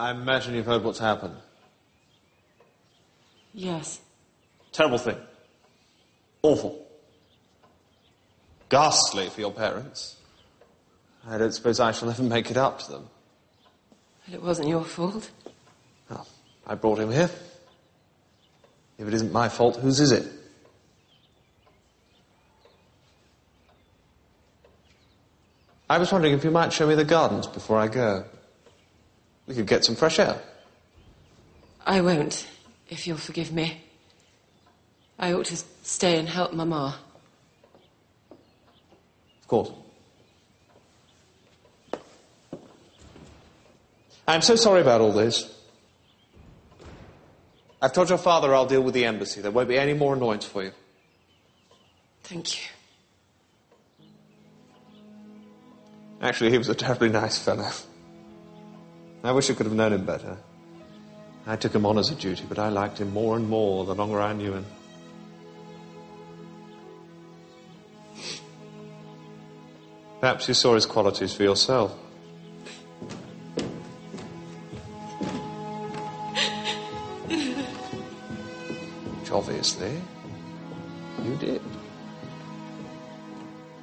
I imagine you've heard what's happened. Yes. Terrible thing. Awful. Ghastly for your parents. I don't suppose I shall ever make it up to them. But it wasn't your fault. Well, I brought him here. If it isn't my fault, whose is it? I was wondering if you might show me the gardens before I go. We could get some fresh air. I won't, if you'll forgive me. I ought to stay and help Mama. Of course. I'm so sorry about all this. I've told your father I'll deal with the embassy. There won't be any more annoyance for you. Thank you. Actually, he was a terribly nice fellow. I wish I could have known him better. I took him on as a duty, but I liked him more and more the longer I knew him. Perhaps you saw his qualities for yourself. Which obviously you did.